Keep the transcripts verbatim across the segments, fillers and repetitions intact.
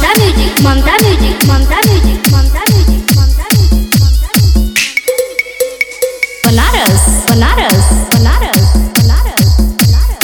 Mamta Music, Mamta Music, Mamta Music, Mamta Music, Mamta Music, Mamta Music. Banaras, Banaras, Banaras, Banaras, Banaras,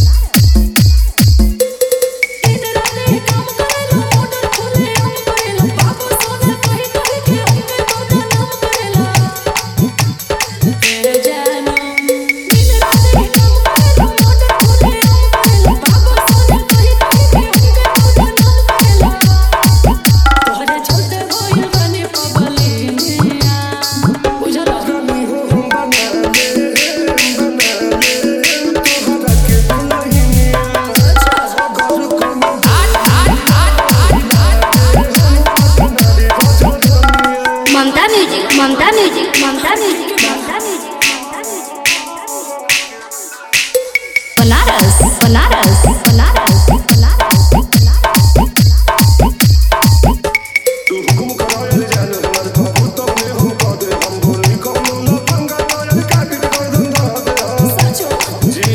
Mamta Music, Mamta Music, Mamta Music, Mamta Music, Mamta Music. Banaras, Banaras, Banaras, Banaras, तू हुकुम करो यार जान हमार भूत में हम को दे हम भूली कोनो न पंगा यार काट के कर धंधा दे सचो जी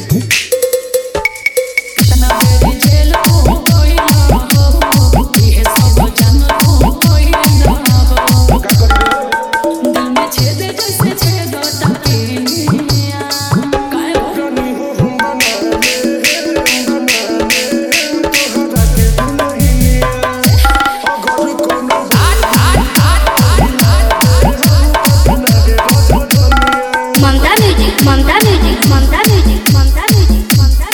कितना मेरी जेल हो कोई ना हो ये सब जान हो कोई ना हो का कर दिल में छेद जैसे छेद तकिया काय रानी हो हम बना ले बना ले तोहरा के दुल्हनिया अगर कोनो Mamta Music, Mamta Music, Mamta Music, Mamta Music, Mamta Music.